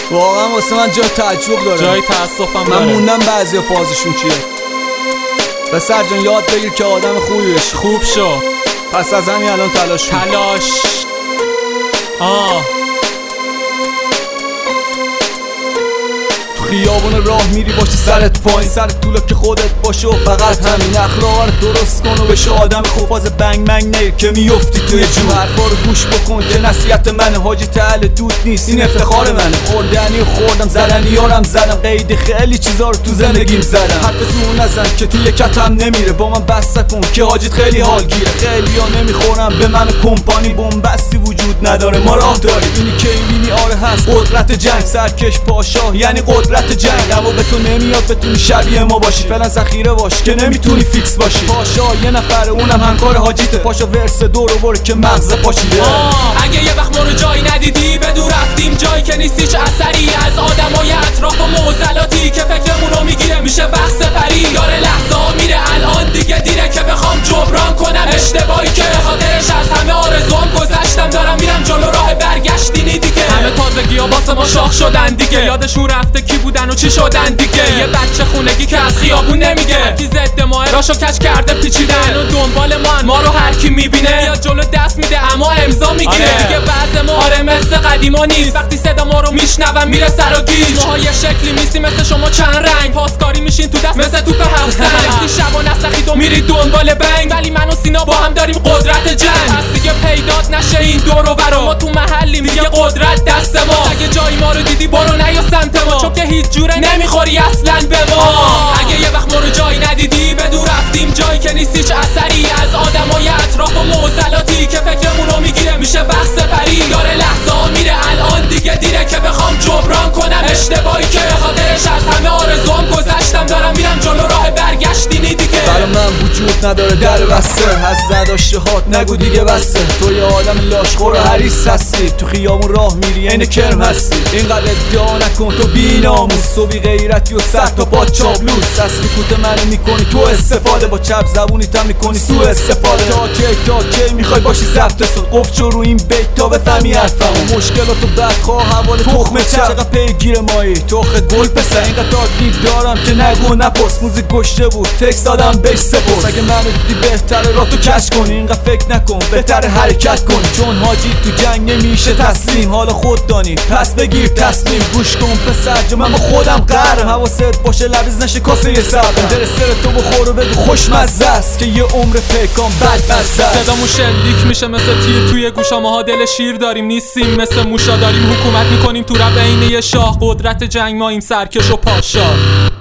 واقعا واسه من جای تعجب داره، جای تأسفم من داره. موندم بعضی فازشون چیه. پسر جان یاد بگیر که آدم خوبی بشی. خوب شو، پس از همین الان تلاش کن. خیابون راه میری باشی سرت پایین، سرت طوله که خودت باشه و فقط همین اخلاق رو درست کن و بشه آدم خوب. فاز بنگ منگ نیر که میفتی توی جون. حرفا رو گوش بکن که نصیحت منه، حاجی تعال دود نیست این افتخار منه. خوردنی خوردم، زدنی یارم زدم، قید خیلی چیزا رو تو زندگیم زدم. حرف زور نزن که توی کتم نمیره، با من بس کن که حاجیت خیلی حال گیره. خیلی ها نمیخورم به من کمپانی، بنبستی وجود نداره ما راه داریم. اینی که اینی آره هست قدرت جنگ، سرکش پاشا یعنی قدرت جنگ. اما به تو نمیاد بتونی شبیه ما باشی، فعلا ذخیره باش که نمیتونی فیکس باشی. پاشا یه نفر اونم همکار حاجیته، پاشا ورس دورو برو که مغز پاشیده. اگه یه وقت ما رو جایی ندیدی بدو رفتیم جایی که نیست هیچ اثری از آدمای اطراف و معضلاتی که فکرمون رو میگیره میشه وقت سپری. یاره لحظه ها میره الان دیگه دیره که بخوام جبران کنم اشتباهی که خاطرش از همه آرزوام گذشتم. دارم میرم جلو راه برگشتینی دیگه. همه تازگی ها واسه ما شاخ شدن دیگه، یادشون رفته کی بودن و چی شدن دیگه. یه بچه خونگی که از خیابون نمیگه، کی ضد ماه راشو کج کرده پیچیدن و دنبال ما رو هر کی میبینه یا جلو دست میده اما امضا میگیره. دیگه بعض ما آره مثل قدیما نیست، وقتی صدا ما رو میشنون میره سر و گیج. ماها یه شکلی میسیم مثل شما چند رنگ، پاسکاری میشین تو دست مثل توپ هفت سنگ. شب و نسخید و میری دنبال بنگ، ولی من و سینا با هم داریم قدرت جنگ. پس دیگه پیدات نشه این دور و برا، ما تو محلی میگه قدرت دست ما. اگه جایی ما رو دیدی برو نیا سمت ما، چون که هیچ جوره نمیخوری اصلا به ما. اگه یه وقت ما رو جایی ندیدی بدو رفتیم جایی که نیست هیچ اثری از آدمای اطراف و معضلاتی که فکرمون رو میگیره میشه وقت سپری. یاره لحظه ها میره الان دیگه دیره که بخوام جبران کنم اشتباهی که خاطرش از همه آرزوام گذشتم. دارم میرم جلو راه برگشتینی دیگه. برا من وجود نداره در بسته، از زداشته هات نگو دیگه بسته. تو یه آدم لاشخور و حریص هستی، تو خیابون راه میری عین کرم هستی. اینقدر ادعا نکن تو بی‌ناموس، تو بی غیرتی و صد تا با چابلوس. از سکوت منو میکنی تو استفاده، با چپ زبونیت هم میکنی سوء استفاده. تا کی میخوای باشی ضبط صوت، قفل شو رو این بیت تا بفهمی حرفمو. مشکلاتو بدخواه حوال تخمه چقدر پیگیر مایی تخت گل پسر. اینقدر تاکتیک دارم که نگو نپرس، موزیک گشته بود تکست دادم بهش سپرس. اگه منو دیدی بهتره راه تو کش کنی، اینقدر فکر نکن بهتره حرکت کنی. چون حاجی تو جنگ نمیشه تسلیم، حالا خود دانی پس بگیر تصمیم. گوش کن پسر جا من با خودم قهرم، حواست باشه لبریز نشه کاسه یه صبرم. دل سر تو بخور و بگو خوشمزه است که یه عمر پیکان بدمزه است. صدامون شلیک میشه مثل تیر توی گوشا، ماها دل شیر داریم نیستیم مثل موشا. داریم حکومت میکنیم تو رب عین یه شاه، قدرت جنگ ماییم سرکش و پاشا.